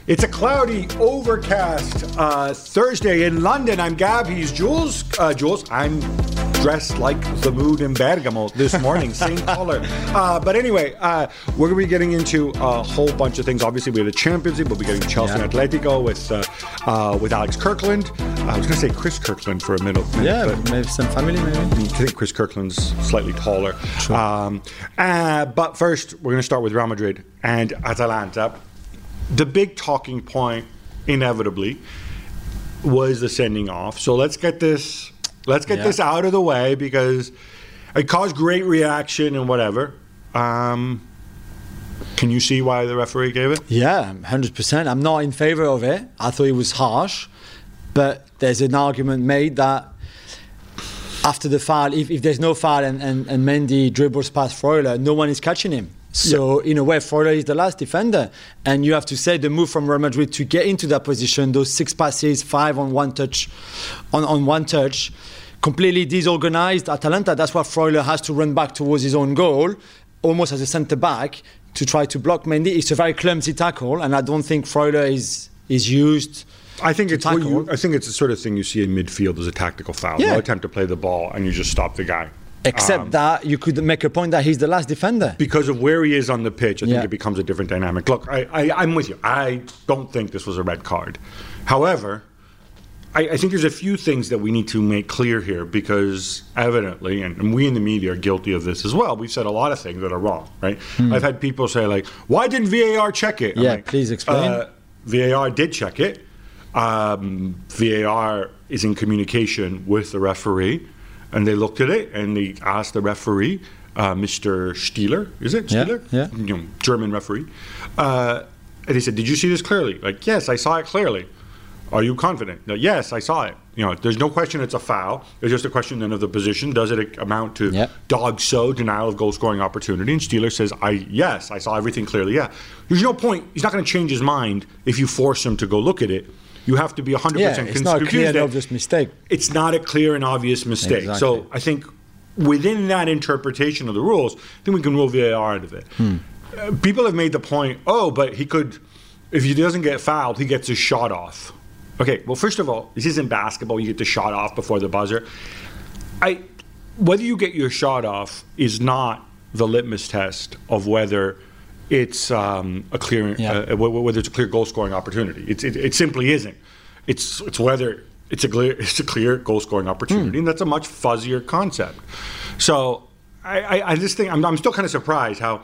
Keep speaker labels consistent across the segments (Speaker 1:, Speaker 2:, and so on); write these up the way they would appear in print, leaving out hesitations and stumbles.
Speaker 1: It's a cloudy, overcast Thursday in London. I'm Gab. He's Jules. Jules, I'm dressed like the mood in Bergamo this morning. Same color. But anyway, we're going to be getting into a whole bunch of things. Obviously, we have the Champions League. We'll be getting Chelsea and Atletico with Alex Kirkland. I was going to say Chris Kirkland for a minute.
Speaker 2: Yeah, but maybe some family, maybe.
Speaker 1: I think Chris Kirkland's slightly taller. Sure. But first, we're going to start with Real Madrid and Atalanta. The big talking point, inevitably, was the sending off. So let's get this out of the way because it caused great reaction and whatever. Can you see why the referee gave it?
Speaker 2: Yeah, 100%. I'm not in favour of it. I thought it was harsh, but there's an argument made that after the foul, if there's no foul and Mendy dribbles past Freuler, no one is catching him. So in a way, Freuler is the last defender, and you have to say the move from Real Madrid to get into that position, those 6 passes, 5 on one touch, on one touch, completely disorganized Atalanta. That's why Freuler has to run back towards his own goal, almost as a centre back, to try to block Mendy. It's a very clumsy tackle, and I don't think Freuler is used.
Speaker 1: I think it's the sort of thing you see in midfield as a tactical foul. No attempt to play the ball, and you just stop the guy.
Speaker 2: Except that you could make a point that he's the last defender.
Speaker 1: Because of where he is on the pitch, I think it becomes a different dynamic. Look, I'm with you. I don't think this was a red card. However, I think there's a few things that we need to make clear here because evidently, and we in the media are guilty of this as well, we've said a lot of things that are wrong, right? I've had people say, like, why didn't VAR check it?
Speaker 2: Please explain.
Speaker 1: VAR did check it. VAR is in communication with the referee. And they looked at it and they asked the referee, Mr. Stieler, is it? Stieler?
Speaker 2: Yeah.
Speaker 1: German referee. And they said, did you see this clearly? Like, yes, I saw it clearly. Are you confident? No, yes, I saw it. There's no question it's a foul. There's just a question then of the position. Does it amount to denial of goal scoring opportunity? And Stieler says, yes, I saw everything clearly. Yeah. There's no point. He's not going to change his mind if you force him to go look at it. You have to be 100% convinced.
Speaker 2: It's not a clear and obvious mistake.
Speaker 1: It's not a clear and obvious mistake.
Speaker 2: Exactly.
Speaker 1: So I think within that interpretation of the rules, I think we can rule VAR out of it. People have made the point, but he could, if he doesn't get fouled, he gets his shot off. Okay, well, first of all, this isn't basketball. You get the shot off before the buzzer. Whether you get your shot off is not the litmus test of whether it's whether it's a clear goal scoring opportunity. It simply isn't. It's whether it's a clear goal scoring opportunity, and that's a much fuzzier concept. So I just think I'm still kind of surprised how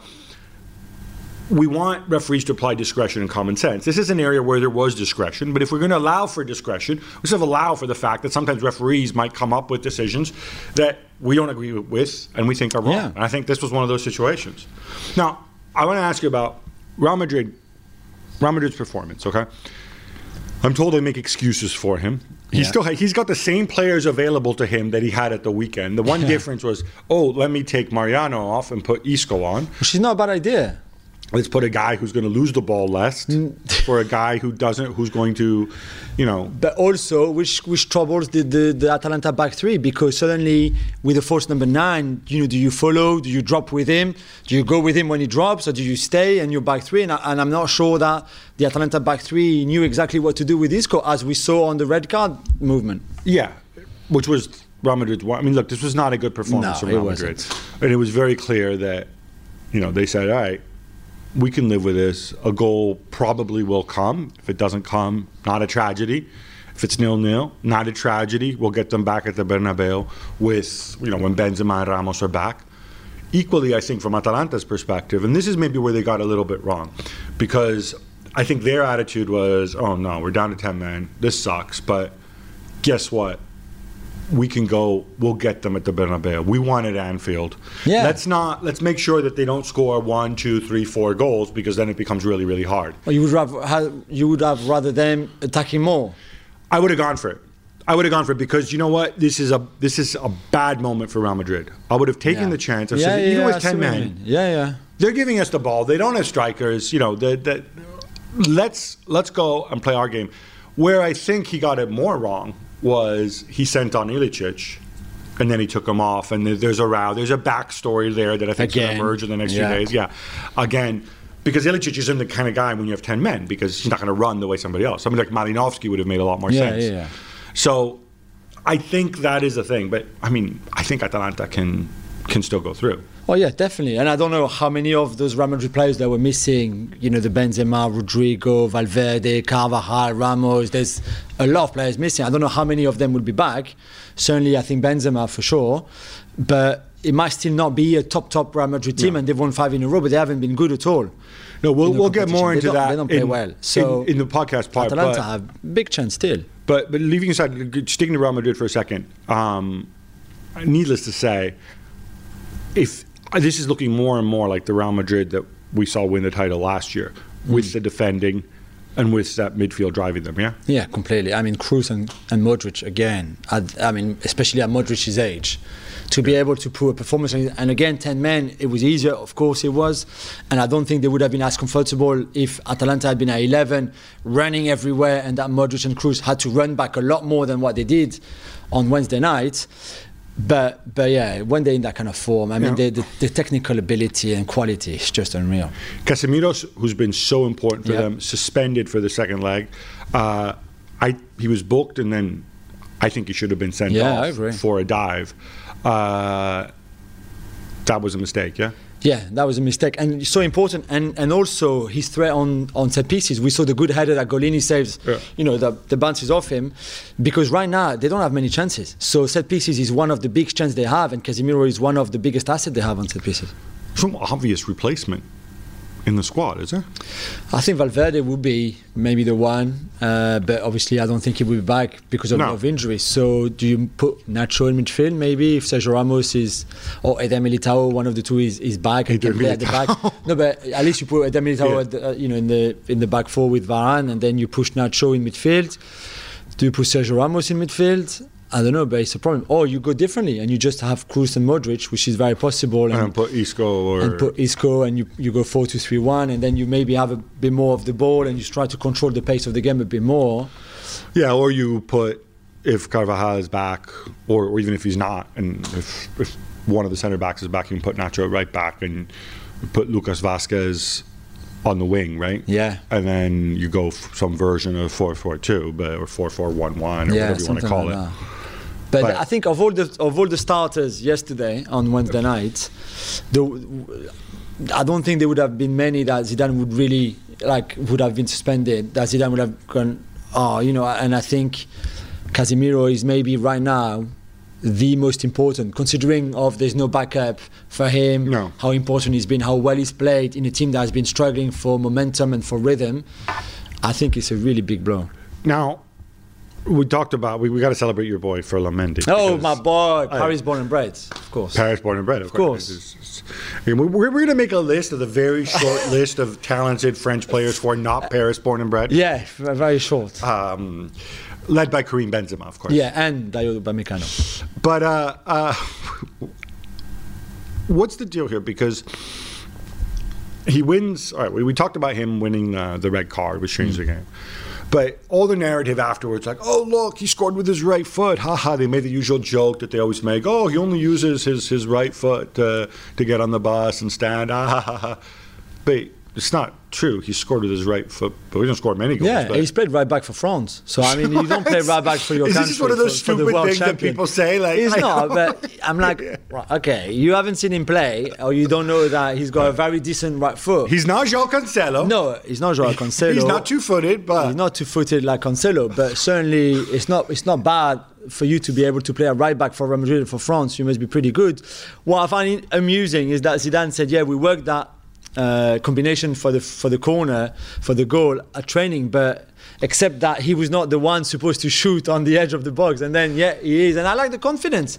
Speaker 1: we want referees to apply discretion and common sense. This is an area where there was discretion, but if we're going to allow for discretion, we should allow for the fact that sometimes referees might come up with decisions that we don't agree with and we think are wrong. And I think this was one of those situations. Now, I want to ask you about Real Madrid's performance, okay? I'm told they make excuses for him. He's got the same players available to him that he had at the weekend. The one difference was, let me take Mariano off and put Isco on.
Speaker 2: Which is not a bad idea.
Speaker 1: Let's put a guy who's going to lose the ball less for a guy who's going to,
Speaker 2: But also, which troubles the Atalanta back three, because suddenly with the false number 9, do you follow? Do you drop with him? Do you go with him when he drops, or do you stay and you're back three? And I'm not sure that the Atalanta back three knew exactly what to do with Isco, as we saw on the red card movement.
Speaker 1: Yeah, which was Real Madrid's one. I mean, look, this was not a good performance from Real Madrid. And it was very clear that, they said, all right, we can live with this. A goal probably will come. If it doesn't come, not a tragedy. If it's 0-0, not a tragedy. We'll get them back at the Bernabeu with, when Benzema and Ramos are back. Equally, I think from Atalanta's perspective, and this is maybe where they got a little bit wrong, because I think their attitude was, oh no, we're down to 10 men. This sucks, but guess what? We can go, we'll get them at the Bernabeu. We won at Anfield.
Speaker 2: Yeah.
Speaker 1: Let's make sure that they don't score 1, 2, 3, 4 goals, because then it becomes really, really hard.
Speaker 2: Well, you would have rather them attacking more.
Speaker 1: I would have gone for it. Because you know what? This is a bad moment for Real Madrid. I would have taken the chance of saying, even with 10 men. They're giving us the ball. They don't have strikers. Let's go and play our game. Where I think he got it more wrong was he sent on Ilicic, and then he took him off, and there's a row. There's a backstory there that I think is going to emerge in the next few days. Yeah. Again, because Ilicic isn't the kind of guy when you have 10 men, because he's not going to run the way somebody else. Somebody like Malinowski would have made a lot more sense.
Speaker 2: Yeah.
Speaker 1: So I think that is a thing. But, I mean, I think Atalanta can still go through.
Speaker 2: Oh, yeah, definitely. And I don't know how many of those Real Madrid players that were missing, the Benzema, Rodrigo, Valverde, Carvajal, Ramos. There's a lot of players missing. I don't know how many of them will be back. Certainly, I think Benzema for sure. But it might still not be a top Real Madrid team, and they've won 5 in a row, but they haven't been good at all.
Speaker 1: No, we'll get more into that.
Speaker 2: They don't play well. So
Speaker 1: in the podcast part.
Speaker 2: Atalanta have big chance still.
Speaker 1: But leaving aside, sticking to Real Madrid for a second, needless to say, if this is looking more and more like the Real Madrid that we saw win the title last year, with the defending and with that midfield driving them, yeah?
Speaker 2: Yeah, completely. I mean, Kroos and Modric, again, I mean, especially at Modric's age, to be able to put a performance, and again, 10 men, it was easier, of course it was, and I don't think they would have been as comfortable if Atalanta had been at 11, running everywhere, and that Modric and Kroos had to run back a lot more than what they did on Wednesday night. But yeah, when they're in that kind of form, I mean, the technical ability and quality is just unreal.
Speaker 1: Casemiro, who's been so important for them, suspended for the second leg. He was booked, and then I think he should have been sent off for a dive. That was a mistake, yeah?
Speaker 2: Yeah, that was a mistake, and so important. And also his threat on set pieces. We saw the good header that Golini saves. Yeah. The bounces off him, because right now they don't have many chances. So set pieces is one of the big chances they have, and Casemiro is one of the biggest assets they have on set pieces.
Speaker 1: Some obvious replacement in the squad, is there?
Speaker 2: I think Valverde would be maybe the one, but obviously I don't think he will be back because of injuries. So do you put Nacho in midfield maybe if Sergio Ramos or Eder Militao, one of the two is back and can play at the back? No, but at least you put Eder Militao in the back four with Varane, and then you push Nacho in midfield. Do you put Sergio Ramos in midfield? I don't know, but it's a problem. Or you go differently and you just have Kroos and Modric, which is very possible.
Speaker 1: And put Isco.
Speaker 2: And you go 4-2-3-1, and then you maybe have a bit more of the ball and you try to control the pace of the game a bit more.
Speaker 1: Yeah, or you put, if Carvajal is back, or even if he's not, and if one of the centre backs is back, you can put Nacho right back and put Lucas Vazquez on the wing, right?
Speaker 2: Yeah.
Speaker 1: And then you go some version of 4-4-2, or 4-4-1-1, or whatever you want to call it.
Speaker 2: But I think of all the starters yesterday on Wednesday night, I don't think there would have been many that Zidane would really would have been suspended. That Zidane would have gone, and I think Casemiro is maybe right now the most important, considering there's no backup for him, how important he's been, how well he's played in a team that has been struggling for momentum and for rhythm. I think it's a really big blow.
Speaker 1: Now, we talked about we got to celebrate your boy Ferland Mendy.
Speaker 2: Oh, my boy, Paris born and bred, of course.
Speaker 1: Paris born and bred, of course. We're going to make a list of the very short list of talented French players who are not Paris born and bred.
Speaker 2: Yeah, very short.
Speaker 1: Led by Karim Benzema, of course.
Speaker 2: Yeah, and Dayo Upamecano.
Speaker 1: But what's the deal here? Because he wins. All right, we talked about him winning the red card, which changed the game. But all the narrative afterwards, like, oh, look, he scored with his right foot. Ha. They made the usual joke that they always make. Oh, he only uses his right foot to get on the bus and stand. Ha. But it's not true. He scored with his right foot, but he didn't score many goals.
Speaker 2: Yeah, he's played right back for France. So, I mean, you don't play right back for your country.
Speaker 1: Is this one of those stupid things that people say?
Speaker 2: It's not, but I'm like, okay, you haven't seen him play, or you don't know that he's got a very decent right foot.
Speaker 1: He's not João Cancelo.
Speaker 2: No, he's not João Cancelo.
Speaker 1: He's not two-footed, but...
Speaker 2: He's not two-footed like Cancelo, but certainly it's not bad for you to be able to play a right back for Real Madrid and for France. You must be pretty good. What I find amusing is that Zidane said, we worked that combination for the corner, for the goal at training, but except that he was not the one supposed to shoot on the edge of the box, and then he is, and I like the confidence.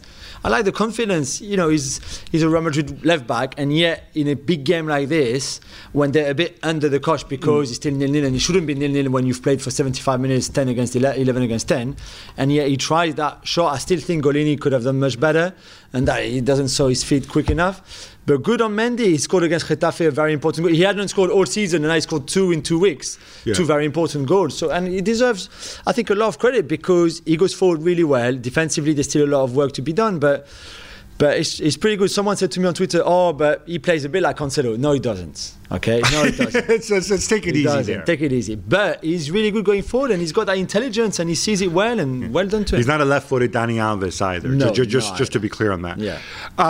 Speaker 2: He's a Real Madrid left back, and yet in a big game like this, when they're a bit under the cosh because it's still 0-0, and it shouldn't be 0-0 when you've played for 75 minutes, 10 against 11 against 10, and yet he tries that shot. I still think Golini could have done much better, and that he doesn't saw his feet quick enough. But good on Mendy. He scored against Getafe, a very important goal. He hadn't scored all season, and I scored 2 in 2 weeks. Yeah. 2 very important goals. So, and he deserves, I think, a lot of credit because he goes forward really well. Defensively, there's still a lot of work to be done, but But it's pretty good. Someone said to me on Twitter, "Oh, but he plays a bit like Cancelo." No, he doesn't. Okay, no, he doesn't.
Speaker 1: let's take it easy there.
Speaker 2: Take it easy. But he's really good going forward, and he's got that intelligence, and he sees it well, and well done to him.
Speaker 1: He's not a left-footed Dani Alves either.
Speaker 2: No,
Speaker 1: just to be clear on that.
Speaker 2: Yeah.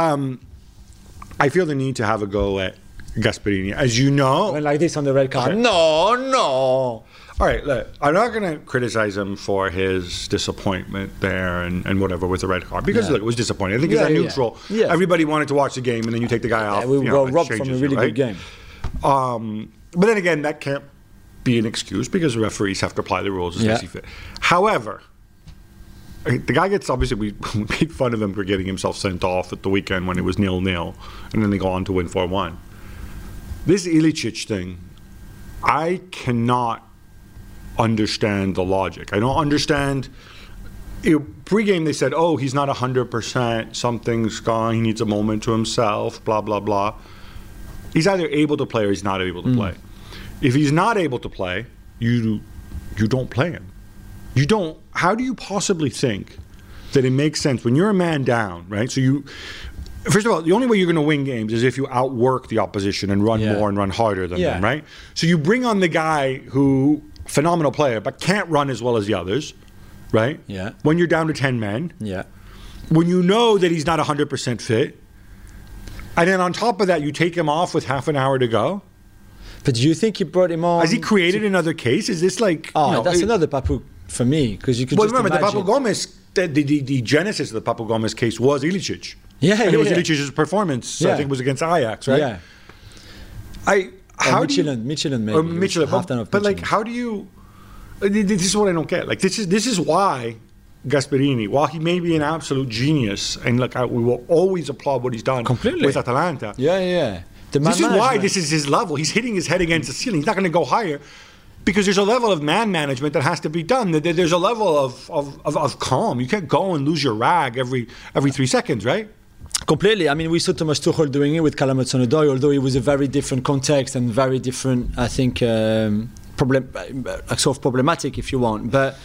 Speaker 1: I feel the need to have a go at Gasperini, as you know.
Speaker 2: Went like this on the red card.
Speaker 1: Okay.
Speaker 2: No.
Speaker 1: All right, look, I'm not going to criticize him for his disappointment there and whatever with the red card because look, it was disappointing. I think it's neutral. Yeah. Everybody wanted to watch the game, and then you take the guy off.
Speaker 2: We were robbed from a really good game.
Speaker 1: But then again, that can't be an excuse because the referees have to apply the rules as they see fit. However, the guy gets, obviously, we made fun of him for getting himself sent off at the weekend when it was 0-0, and then they go on to win 4-1. This Ilicic thing, I cannot understand the logic. I don't understand. Pre-game they said, "Oh, he's not 100%. Something's gone. He needs a moment to himself." Blah blah blah. He's either able to play or he's not able to play. If he's not able to play, you don't play him. You don't. How do you possibly think that it makes sense when you're a man down, right? So you. First of all, the only way you're going to win games is if you outwork the opposition and run more and run harder than them, right? So you bring on the guy who, phenomenal player, but can't run as well as the others, right?
Speaker 2: Yeah.
Speaker 1: When you're down to 10 men.
Speaker 2: Yeah.
Speaker 1: When you know that he's not 100% fit. And then on top of that, you take him off with half an hour to go.
Speaker 2: But do you think you brought him on?
Speaker 1: Has he created another case? Is this like...
Speaker 2: that's another Papu for me, because you could just
Speaker 1: remember,
Speaker 2: imagine.
Speaker 1: the Papu Gomez, the genesis of the Papu Gomez case was Ilicic. And it was Ilicic's performance, I think it was against Ajax, right?
Speaker 2: Yeah. Michelin maybe.
Speaker 1: Or Michelin. But like,
Speaker 2: Michelin.
Speaker 1: how do you... This is what I don't get. Like, this is why Gasperini, while he may be an absolute genius, and look, we will always applaud what he's done with Atalanta.
Speaker 2: Yeah.
Speaker 1: This is why this is his level. He's hitting his head against the ceiling. He's not going to go higher because there's a level of man management that has to be done. There's a level of calm. You can't go and lose your rag every 3 seconds, right?
Speaker 2: Completely. I mean, we saw Thomas Tuchel doing it with Callum Hudson-Odoi, although it was a very different context and very different, I think, sort of problematic, if you want. But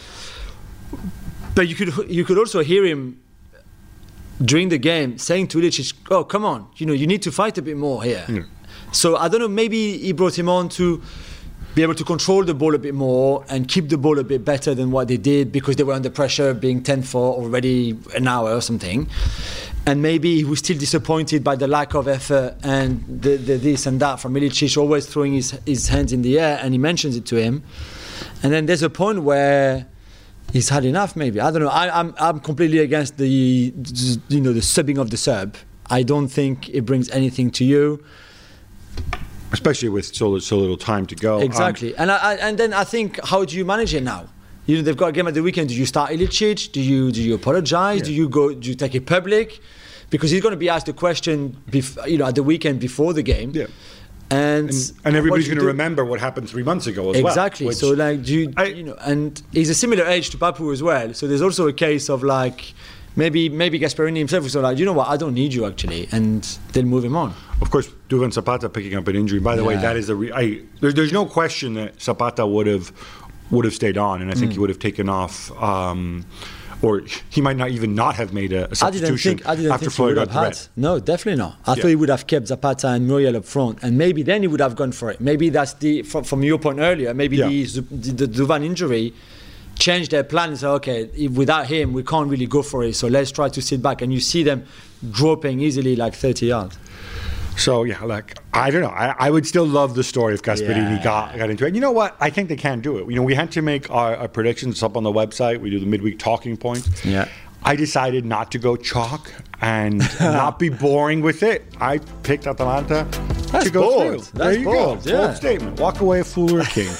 Speaker 2: you could also hear him during the game saying to Ilicic, "Oh, come on, you need to fight a bit more here." Yeah. So I don't know. Maybe he brought him on to be able to control the ball a bit more and keep the ball a bit better than what they did because they were under pressure, being 10 for already an hour or something. And maybe he was still disappointed by the lack of effort and the this and that from Ilicic, always throwing his hands in the air, and he mentions it to him. And then there's a point where he's had enough, maybe. I don't know. I'm completely against the subbing of the sub. I don't think it brings anything to you.
Speaker 1: Especially with so little time to go.
Speaker 2: Exactly. And then I think, how do you manage it now? They've got a game at the weekend. Do you start Ilicic? Do you apologize?
Speaker 1: Yeah.
Speaker 2: Do you take it public? Because he's going to be asked the question, at the weekend before the game. Yeah. And
Speaker 1: everybody's going to remember what happened 3 months ago as well.
Speaker 2: Exactly. So and he's a similar age to Papu as well. So there's also a case of like, maybe Gasperini himself was like, you know what, I don't need you actually, and they'll move him on.
Speaker 1: Of course, Duvan Zapata picking up an injury. By the way, that is there's no question that Zapata would have stayed on, and I think he would have taken off, or he might not even not have made a substitution after Floyd got the red.
Speaker 2: No, definitely not. I thought he would have kept Zapata and Muriel up front, and maybe then he would have gone for it. Maybe that's from your point earlier. Maybe the Duvan injury changed their plan and said, okay, without him we can't really go for it, so let's try to sit back. And you see them dropping easily like 30 yards.
Speaker 1: So I don't know. I would still love the story if Gasperini got into it. And you know what? I think they can do it. We had to make our predictions up on the website. We do the midweek talking points.
Speaker 2: Yeah.
Speaker 1: I decided not to go chalk and not be boring with it. I picked Atalanta to go
Speaker 2: bold.
Speaker 1: through. There you go.
Speaker 2: Yeah.
Speaker 1: Bold statement. Walk away a fool or a king.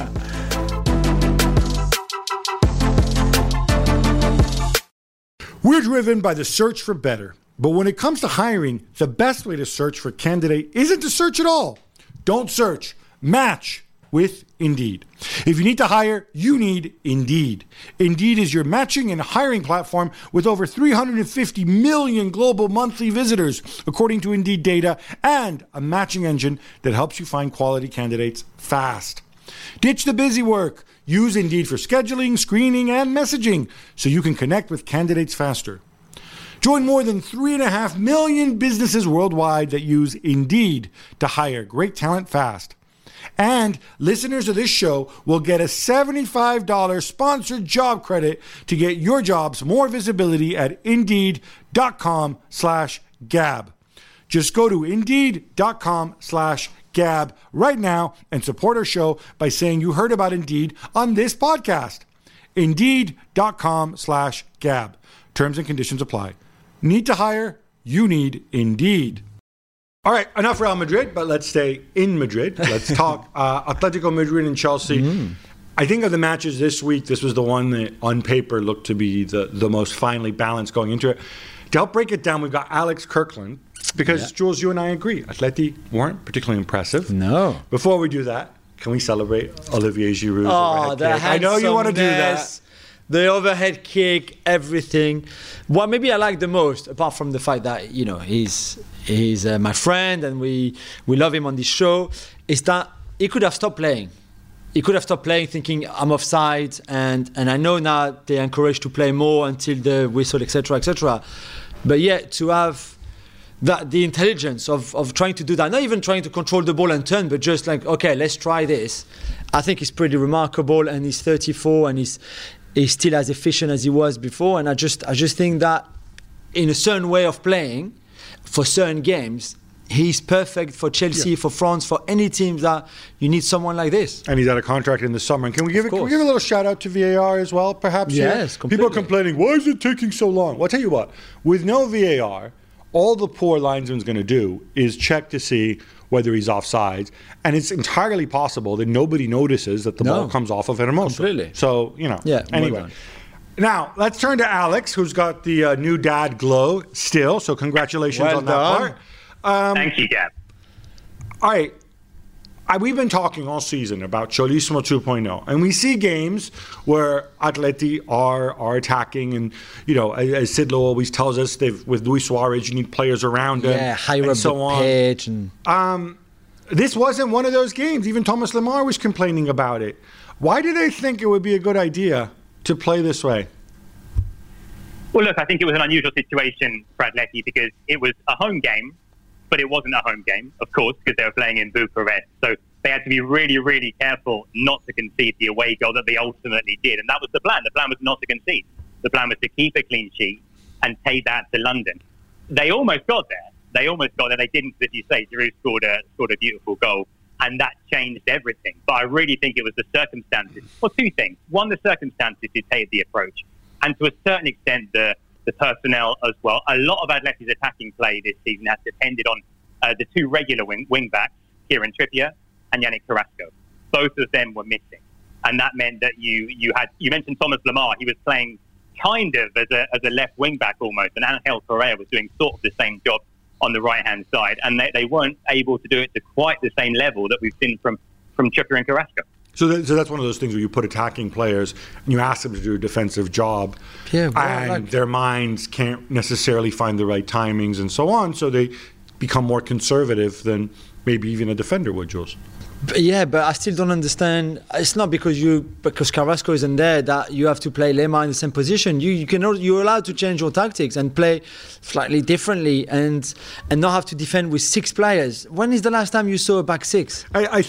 Speaker 1: We're driven by the search for better. But when it comes to hiring, the best way to search for a candidate isn't to search at all. Don't search. Match with Indeed. If you need to hire, you need Indeed. Indeed is your matching and hiring platform with over 350 million global monthly visitors, according to Indeed data, and a matching engine that helps you find quality candidates fast. Ditch the busy work. Use Indeed for scheduling, screening, and messaging so you can connect with candidates faster. Join more than 3.5 million businesses worldwide that use Indeed to hire great talent fast. And listeners of this show will get a $75 sponsored job credit to get your jobs more visibility at Indeed.com/Gab. Just go to Indeed.com/Gab right now and support our show by saying you heard about Indeed on this podcast. Indeed.com/Gab. Terms and conditions apply. Need to hire? You need Indeed. All right, enough Real Madrid, but let's stay in Madrid. Let's talk Atletico Madrid and Chelsea. I think of the matches this week, this was the one that on paper looked to be the most finely balanced going into it. To help break it down, we've got Alex Kirkland, because Jules, you and I agree, Atleti weren't particularly impressive.
Speaker 2: No. Before
Speaker 1: we do that, can we celebrate Olivier Giroud's overhead kick? I know you want to do that.
Speaker 2: The overhead kick, everything. What maybe I like the most, apart from the fact that he's my friend and we love him on this show, is that he could have stopped playing. He could have stopped playing, thinking I'm offside, and I know now they're encouraged to play more until the whistle, etc., etc. But yet to have the intelligence of trying to do that, not even trying to control the ball and turn, but just like, okay, let's try this. I think it's pretty remarkable, and he's 34 and he's still as efficient as he was before. And I just think that in a certain way of playing, for certain games, he's perfect for Chelsea, for France, for any team that you need someone like this.
Speaker 1: And he's out of contract in the summer. And can we give a little shout out to VAR as well, perhaps?
Speaker 2: Yes, completely.
Speaker 1: People are complaining, why is it taking so long? Well, I'll tell you what, with no VAR, all the poor linesman's going to do is check to see whether he's offside. And it's entirely possible that nobody notices that the ball comes off of Hermoso.
Speaker 2: Completely.
Speaker 1: So, anyway. Now, let's turn to Alex, who's got the new dad glow still. So congratulations on that part.
Speaker 3: Thank you, Gab.
Speaker 1: All right. We've been talking all season about Cholismo 2.0, and we see games where Atleti are attacking, and as Sidlow always tells us, with Luis Suarez, you need players around him,
Speaker 2: higher up
Speaker 1: so
Speaker 2: the pitch. And
Speaker 1: this wasn't one of those games. Even Thomas Lemar was complaining about it. Why did they think it would be a good idea to play this way?
Speaker 3: Well, look, I think it was an unusual situation for Atleti because it was a home game, but it wasn't a home game, of course, because they were playing in Bucharest. So they had to be really, really careful not to concede the away goal that they ultimately did. And that was the plan. The plan was not to concede. The plan was to keep a clean sheet and take that to London. They almost got there. They didn't, as you say. Giroud scored a beautiful goal, and that changed everything. But I really think it was the circumstances. Well, two things. One, the circumstances dictated the approach. And to a certain extent, the personnel as well. A lot of Atleti's attacking play this season has depended on the two regular wing backs, Kieran Trippier and Yannick Carrasco. Both of them were missing. And that meant that you mentioned Thomas Lemar. He was playing kind of as a left wing back almost. And Angel Correa was doing sort of the same job on the right-hand side. And they weren't able to do it to quite the same level that we've seen from Trippier and Carrasco.
Speaker 1: So that's one of those things where you put attacking players and you ask them to do a defensive job, and their minds can't necessarily find the right timings and so on, so they become more conservative than maybe even a defender would, Jules.
Speaker 2: But I still don't understand. It's not because Carrasco isn't there that you have to play Lemar in the same position. You're allowed to change your tactics and play slightly differently and not have to defend with six players. When is the last time you saw a back six?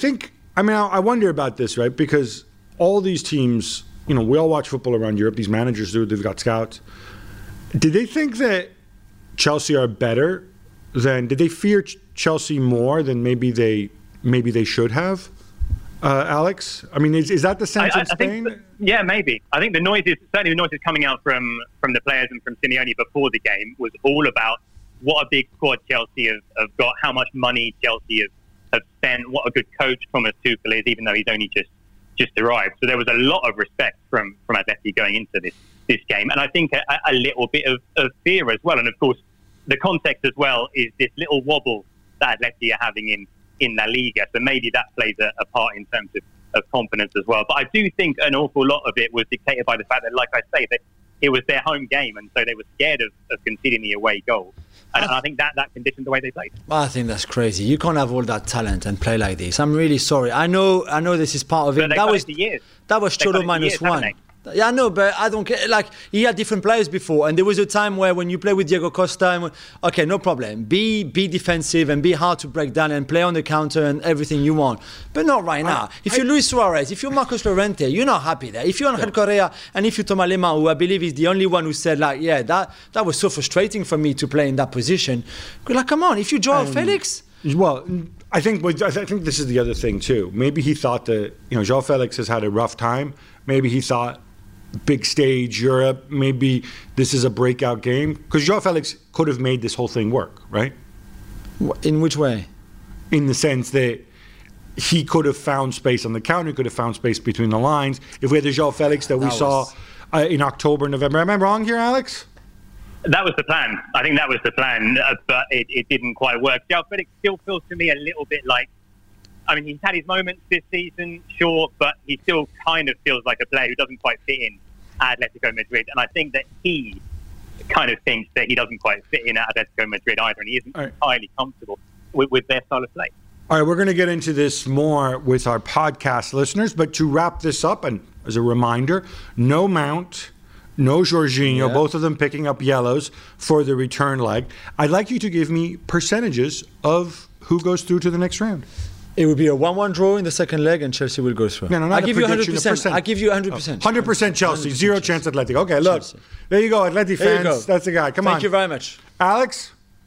Speaker 1: I wonder about this, right? Because all these teams, we all watch football around Europe. These managers do. They've got scouts. Did they think that Chelsea are better than? Did they fear Chelsea more than maybe they should have? Alex, is that the sense in Spain?
Speaker 3: Maybe. I think the noises coming out from the players and from Simeone before the game was all about what a big squad Chelsea have got, how much money Chelsea have spent, what a good coach Thomas Tuchel is, even though he's only just arrived. So there was a lot of respect from Atleti going into this game, and I think a little bit of fear as well. And of course, the context as well is this little wobble that Atleti are having in La Liga. So maybe that plays a part in terms of confidence as well. But I do think an awful lot of it was dictated by the fact that, like I say, that it was their home game, and so they were scared of conceding the away goal. And I think that conditioned the way they played.
Speaker 2: I think that's crazy. You can't have all that talent and play like this. I'm really sorry. I know this is part of it.
Speaker 3: That was Cholo
Speaker 2: -1. Yeah, I know, but I don't care. Like, he had different players before, and there was a time where when you play with Diego Costa, okay, no problem. Be defensive and be hard to break down and play on the counter and everything you want. But not right now. If you're Luis Suarez, if you're Marcos Llorente, you're not happy there. If you're Angel Correa, and if you're Thomas Lemar, who I believe is the only one who said, like, yeah, that was so frustrating for me to play in that position. Like, come on, if you Joao Felix...
Speaker 1: Well, I think this is the other thing, too. Maybe he thought that, Joao Felix has had a rough time. Maybe he thought, big stage, Europe, maybe this is a breakout game. Because Joao Felix could have made this whole thing work, right?
Speaker 2: In which way? In
Speaker 1: the sense that he could have found space on the counter, he could have found space between the lines. If we had the Joao Felix that we saw in October, November. Am I wrong here, Alex?
Speaker 3: That was the plan. I think that was the plan, but it didn't quite work. Joao Felix still feels to me a little bit like, I mean, he's had his moments this season, sure, but he still kind of feels like a player who doesn't quite fit in at Atletico Madrid. And I think that he kind of thinks that he doesn't quite fit in at Atletico Madrid either, and he isn't entirely comfortable with their style of play.
Speaker 1: All right, we're going to get into this more with our podcast listeners, but to wrap this up, and as a reminder, no Mount, no Jorginho, both of them picking up yellows for the return leg. I'd like you to give me percentages of who goes through to the next round.
Speaker 2: It would be a 1-1 draw in the second leg, and Chelsea will go through.
Speaker 1: No,
Speaker 2: I give you 100%. I give you 100%.
Speaker 1: 100% Chelsea, 0 chance Atletico. Okay, look, Chelsea. There you go, Atleti fans. That's the guy. Come on.
Speaker 2: Thank you very much,
Speaker 1: Alex.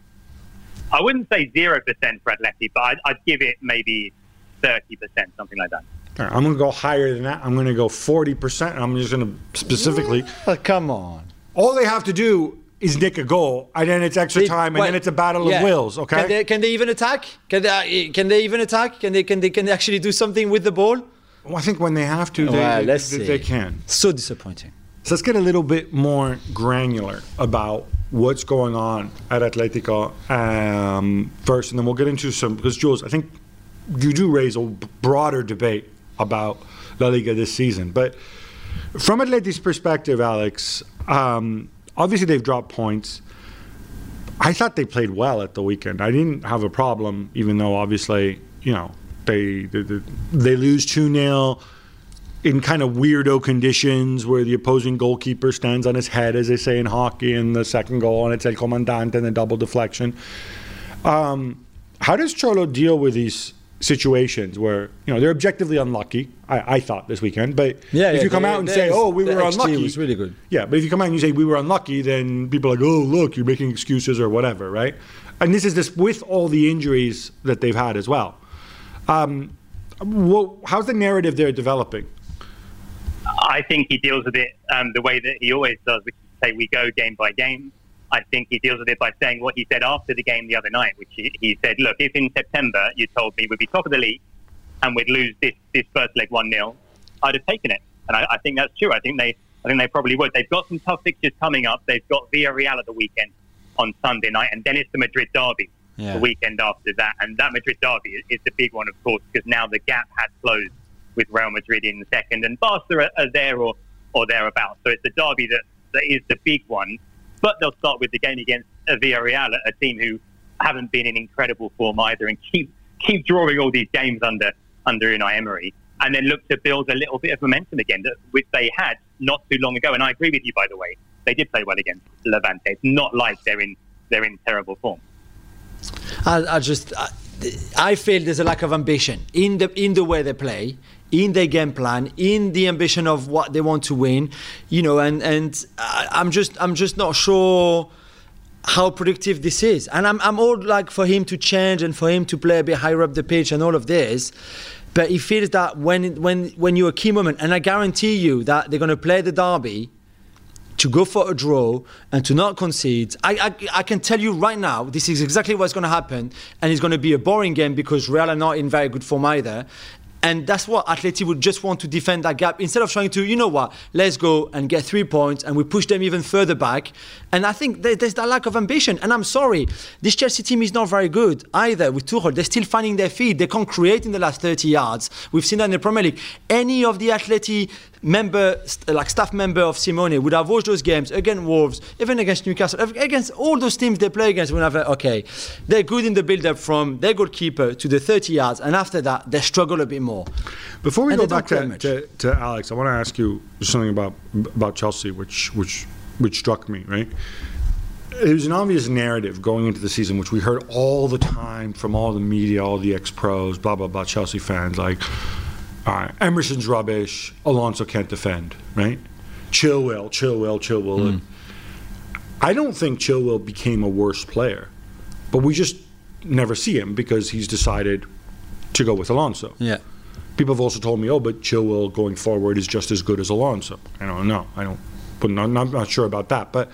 Speaker 3: I wouldn't say 0% for Atleti, but I'd give it maybe 30%, something like that.
Speaker 1: All right, I'm going to go higher than that. I'm going to go 40%. I'm just going to specifically.
Speaker 2: Come on.
Speaker 1: All they have to do is nick a goal, and then it's extra time, and then it's a battle of wills. Okay?
Speaker 2: Can they even attack? Can they even attack? Can they actually do something with the ball?
Speaker 1: Well, I think when they have to, they can.
Speaker 2: So disappointing.
Speaker 1: So let's get a little bit more granular about what's going on at Atletico first, and then we'll get into some, because Jules, I think you do raise a broader debate about La Liga this season. But from Atleti's perspective, Alex, obviously they've dropped points. I thought they played well at the weekend. I didn't have a problem, even though obviously, they lose 2-0 in kind of weirdo conditions where the opposing goalkeeper stands on his head, as they say in hockey, in the second goal, and it's El Comandante and the double deflection. How does Cholo deal with these situations where they're objectively unlucky? I thought this weekend, but if you come out and say, "Oh, we were unlucky,"
Speaker 2: it was really good.
Speaker 1: Yeah, but if you come out and you say we were unlucky, then people are like, "Oh, look, you're making excuses or whatever," right? And this is with all the injuries that they've had as well. How's the narrative there developing?
Speaker 3: I think he deals with it the way that he always does, which is to say we go game by game. I think he deals with it by saying what he said after the game the other night, which he said, look, if in September you told me we'd be top of the league and we'd lose this first leg 1-0, I'd have taken it. And I think that's true. I think they probably would. They've got some tough fixtures coming up. They've got Villarreal at the weekend on Sunday night, and then it's the Madrid derby the weekend after that. And that Madrid derby is the big one, of course, because now the gap has closed with Real Madrid in second, and Barca are there or thereabouts. So it's the derby that is the big one. But they'll start with the game against Villarreal, a team who haven't been in incredible form either, and keep drawing all these games under Unai Emery, and then look to build a little bit of momentum again, which they had not too long ago. And I agree with you, by the way, they did play well against Levante. It's not like they're in terrible form.
Speaker 2: I feel there's a lack of ambition in the way they play, in their game plan, in the ambition of what they want to win, and I'm just not sure how productive this is. And I'm all like for him to change and for him to play a bit higher up the pitch and all of this. But it feels that when you're a key moment, and I guarantee you that they're going to play the derby to go for a draw and to not concede, I can tell you right now, this is exactly what's going to happen, and it's going to be a boring game because Real are not in very good form either. And that's what Atleti would just want to defend that gap instead of trying to, let's go and get 3 points, and we push them even further back. And I think there's that lack of ambition. And I'm sorry, this Chelsea team is not very good either with Tuchel. They're still finding their feet. They can't create in the last 30 yards. We've seen that in the Premier League. Any of the Atleti staff member of Simone would have watched those games against Wolves, even against Newcastle, against all those teams they play against. When I've like, okay, they're good in the build-up from their goalkeeper to the 30 yards, and after that they struggle a bit more.
Speaker 1: Before we go back to Alex, I want to ask you something about Chelsea, which struck me, right? It was an obvious narrative going into the season, which we heard all the time from all the media, all the ex-pros, blah, blah, blah, Chelsea fans, like, all right, Emerson's rubbish, Alonso can't defend, right? Chilwell. And I don't think Chilwell became a worse player, but we just never see him because he's decided to go with Alonso.
Speaker 2: Yeah.
Speaker 1: People have also told me, but Chilwell going forward is just as good as Alonso. I don't know. I'm not sure about that, but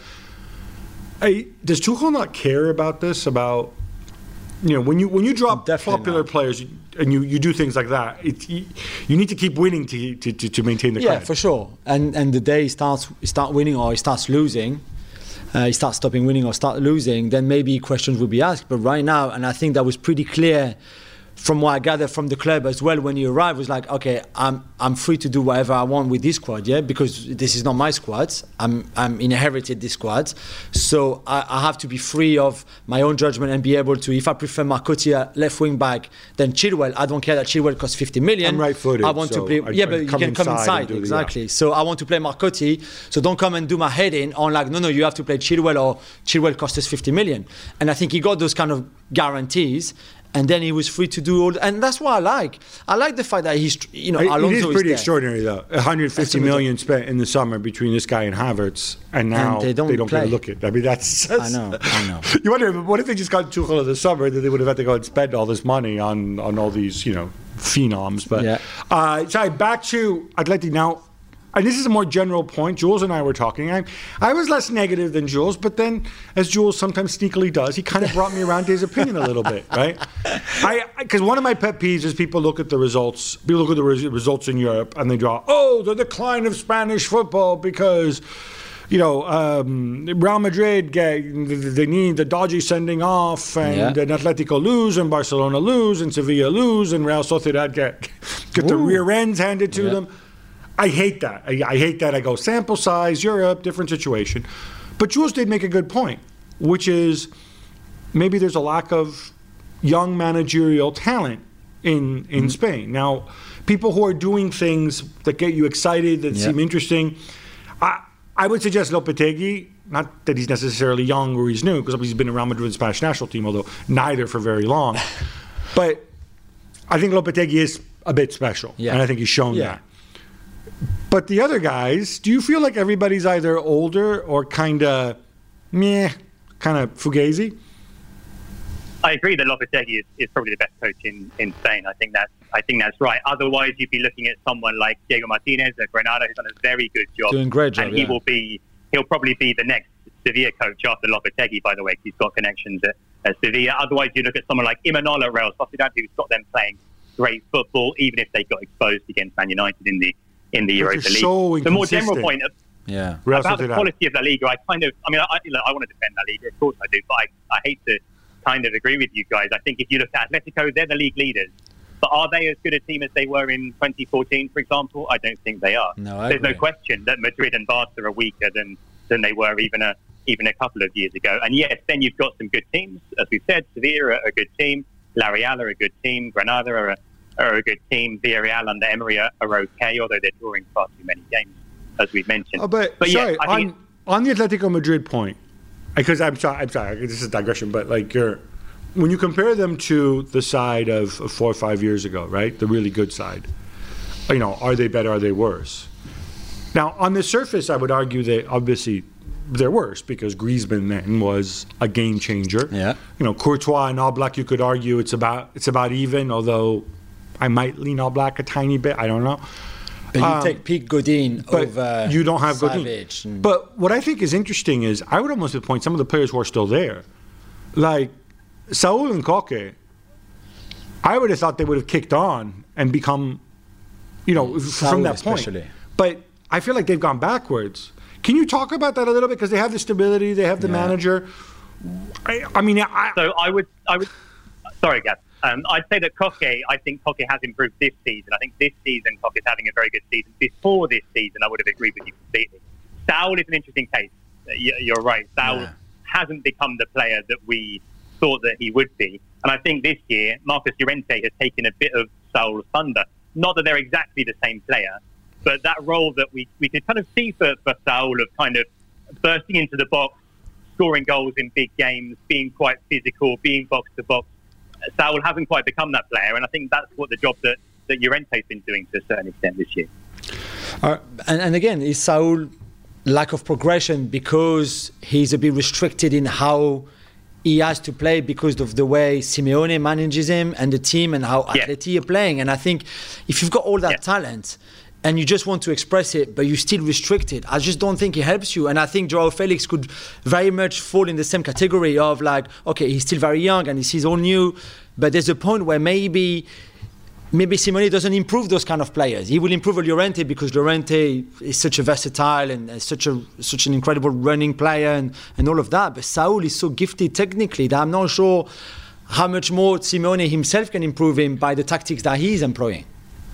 Speaker 1: does Tuchel not care about this? About when you drop popular players and you do things like that, you need to keep winning to maintain the credit.
Speaker 2: Yeah, for sure. And the day he starts winning or he starts losing, he starts stopping winning or start losing, then maybe questions will be asked. But right now, and I think that was pretty clear from what I gathered from the club as well when he arrived, was like, okay, I'm free to do whatever I want with this squad, because this is not my squad. I'm inherited this squad, so I have to be free of my own judgment and be able to. If I prefer Marcotti left wing back than Chilwell, I don't care that Chilwell costs 50 million.
Speaker 1: I'm right-footed.
Speaker 2: I want to play. But you can come inside exactly. So I want to play Marcotti. So don't come and do my head in on like, no, you have to play Chilwell or Chilwell costs us 50 million. And I think he got those kind of guarantees. And then he was free to do all, and that's what I like. I like the fact that he's, Alonso
Speaker 1: it is pretty
Speaker 2: there.
Speaker 1: Extraordinary though. 150 million spent in the summer between this guy and Havertz, and now they don't get a look at. I mean, that's
Speaker 2: I know.
Speaker 1: You wonder, what if they just got Tuchel in the summer? That they would have had to go and spend all this money on all these phenoms. But sorry, back to Atleti now. And this is a more general point. Jules and I were talking. I was less negative than Jules, but then, as Jules sometimes sneakily does, he kind of brought me around to his opinion a little bit, right? Because one of my pet peeves is people look at the results. People look at the results in Europe and they draw, the decline of Spanish football because, Real Madrid they need the dodgy sending off, and Atletico lose, and Barcelona lose, and Sevilla lose, and Real Sociedad get the rear ends handed to them. I hate that. I hate that. I go, sample size, Europe, different situation. But Jules did make a good point, which is maybe there's a lack of young managerial talent in Spain. Now, people who are doing things that get you excited, that seem interesting, I would suggest Lopetegui, not that he's necessarily young or he's new, because he's been around Madrid's Spanish national team, although neither for very long. But I think Lopetegui is a bit special, and I think he's shown that. But the other guys, do you feel like everybody's either older or kind of fugazi?
Speaker 3: I agree that Lopetegui is probably the best coach in Spain. I think that's right. Otherwise, you'd be looking at someone like Diego Martinez at Granada, who's done a very good job.
Speaker 2: Doing a great job,
Speaker 3: and he'll probably be the next Sevilla coach after Lopetegui, by the way, because he's got connections at Sevilla. Otherwise, you look at someone like Imanol at Real Sociedad, who's got them playing great football, even if they got exposed against Man United in the Europa League.
Speaker 1: So
Speaker 3: the more general point about the quality of La Liga, I want to defend La Liga, of course I do, but I hate to kind of agree with you guys. I think if you look at Atletico, they're the league leaders. But are they as good a team as they were in 2014, for example? I don't think they are.
Speaker 2: No,
Speaker 3: There's no question that Madrid and Barca are weaker than they were even a couple of years ago. And yes, then you've got some good teams. As we've said, Sevilla are a good team. La Real are a good team. Granada are a good team. Villarreal under Emery are okay, although they're drawing far too many games, as we've mentioned.
Speaker 1: But sorry, on the Atletico Madrid point, because I'm sorry, this is a digression, but when you compare them to the side of 4 or 5 years ago, right, the really good side, are they better, are they worse? Now, on the surface, I would argue that obviously they're worse because Griezmann then was a game changer.
Speaker 2: Yeah.
Speaker 1: Courtois and Oblak, you could argue it's about even, although I might lean Oblak a tiny bit. I don't know.
Speaker 2: But you take Pete Godin over
Speaker 1: you don't have
Speaker 2: Savage.
Speaker 1: Godin. But what I think is interesting is I would almost point some of the players who are still there, like Saul and Koke, I would have thought they would have kicked on and become, from that point.
Speaker 2: Especially.
Speaker 1: But I feel like they've gone backwards. Can you talk about that a little bit? Because they have the stability, they have the manager.
Speaker 3: So I would. Sorry, Gav. I'd say that I think Koke has improved this season. I think this season Koke is having a very good season. Before this season, I would have agreed with you completely. Saul is an interesting case. You're right. Saul hasn't become the player that we thought that he would be. And I think this year, Marcus Llorente has taken a bit of Saul's thunder. Not that they're exactly the same player, but that role that we could kind of see for Saul of kind of bursting into the box, scoring goals in big games, being quite physical, being box-to-box. Saul hasn't quite become that player, and I think that's what the job that Llorente's been doing to a certain extent this year.
Speaker 2: And again, is Saul lack of progression because he's a bit restricted in how he has to play because of the way Simeone manages him and the team and how Atleti are playing. And I think if you've got all that talent and you just want to express it, but you're still restricted, I just don't think it helps you. And I think Joao Felix could very much fall in the same category of like, okay, he's still very young and he's all new, but there's a point where maybe Simeone doesn't improve those kind of players. He will improve Llorente because Llorente is such a versatile and such an incredible running player and all of that. But Saul is so gifted technically that I'm not sure how much more Simeone himself can improve him by the tactics that he's employing.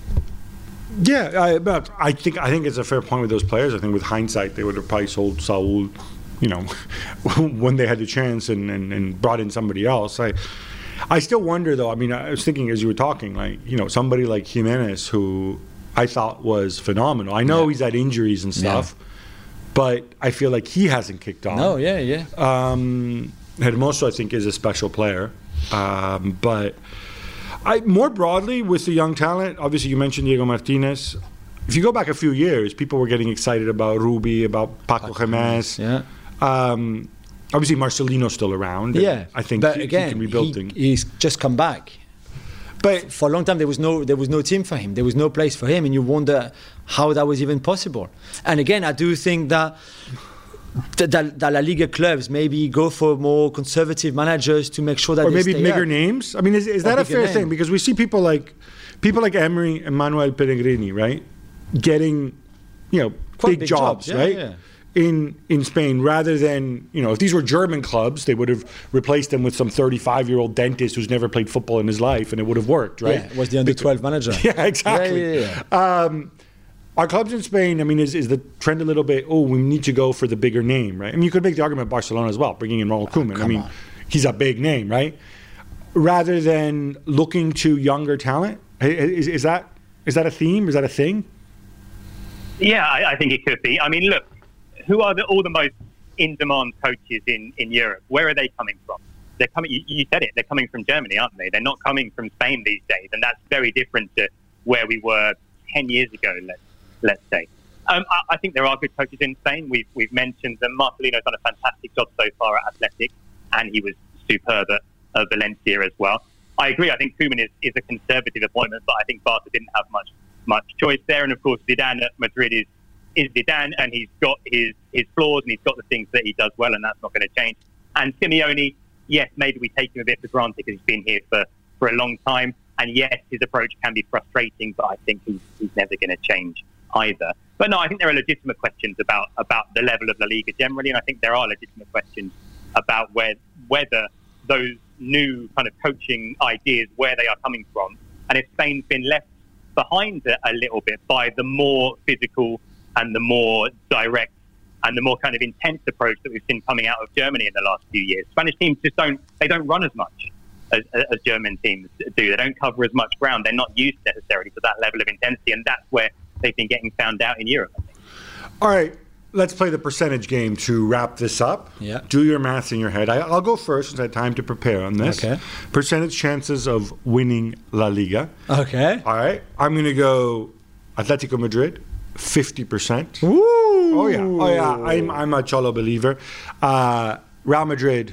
Speaker 1: Yeah, but I think it's a fair point with those players. I think with hindsight, they would have probably sold Saul, when they had the chance and brought in somebody else. I still wonder, though. I mean, I was thinking as you were talking, somebody like Jimenez, who I thought was phenomenal. I know he's had injuries and stuff, but I feel like he hasn't kicked on.
Speaker 2: No, yeah.
Speaker 1: Hermoso, I think, is a special player. But more broadly, with the young talent, obviously you mentioned Diego Martinez. If you go back a few years, people were getting excited about Rubi, about Paco Gémez.
Speaker 2: Yeah.
Speaker 1: Obviously, Marcelino's still around.
Speaker 2: Yeah,
Speaker 1: I think
Speaker 2: but
Speaker 1: he
Speaker 2: again,
Speaker 1: can rebuild things.
Speaker 2: He's just come back. But for a long time, there was no team for him. There was no place for him, and you wonder how that was even possible. And again, I do think that La Liga clubs maybe go for more conservative managers to make sure that
Speaker 1: or
Speaker 2: they
Speaker 1: maybe
Speaker 2: stay
Speaker 1: bigger
Speaker 2: up.
Speaker 1: names. I mean, is that a fair thing? Because we see people like Emery and Manuel Pellegrini, right, getting big jobs, right?
Speaker 2: Yeah.
Speaker 1: In Spain, rather than, if these were German clubs, they would have replaced them with some 35-year-old dentist who's never played football in his life, and it would have worked, right?
Speaker 2: Yeah, was the under-12 manager.
Speaker 1: Yeah, exactly.
Speaker 2: Yeah.
Speaker 1: Our clubs in Spain, I mean, is the trend a little bit, we need to go for the bigger name, right? I mean, you could make the argument of Barcelona as well, bringing in Ronald Koeman. I mean, he's a big name, right? Rather than looking to younger talent, is that a theme? Is that a thing?
Speaker 3: Yeah, I think it could be. I mean, look, who are all the most in-demand coaches in Europe? Where are they coming from? They're coming. You said it. They're coming from Germany, aren't they? They're not coming from Spain these days, and that's very different to where we were 10 years ago. Let's say. I think there are good coaches in Spain. We've mentioned that Marcelino's done a fantastic job so far at Athletic, and he was superb at Valencia as well. I agree. I think Koeman is a conservative appointment, but I think Barca didn't have much choice there. And of course, Zidane at Madrid is Zidane, and he's got his flaws and he's got the things that he does well, and that's not going to change. And Simeone, yes, maybe we take him a bit for granted because he's been here for a long time, and yes, his approach can be frustrating, but I think he's never going to change either. But no, I think there are legitimate questions about the level of La Liga generally, and I think there are legitimate questions about whether those new kind of coaching ideas, where they are coming from, and if Spain's been left behind a little bit by the more physical and the more direct and the more kind of intense approach that we've seen coming out of Germany in the last few years. Spanish teams just don't run as much as German teams do. They don't cover as much ground. They're not used necessarily to that level of intensity, and that's where they've been getting found out in Europe, I think.
Speaker 1: All right, let's play the percentage game to wrap this up.
Speaker 2: Yeah.
Speaker 1: Do your maths in your head. I'll go first since I had time to prepare on this.
Speaker 2: Okay.
Speaker 1: Percentage chances of winning La Liga.
Speaker 2: Okay.
Speaker 1: All right, I'm going to go Atletico Madrid, 50%.
Speaker 2: Ooh.
Speaker 1: Oh yeah. I'm a Cholo believer. Real Madrid,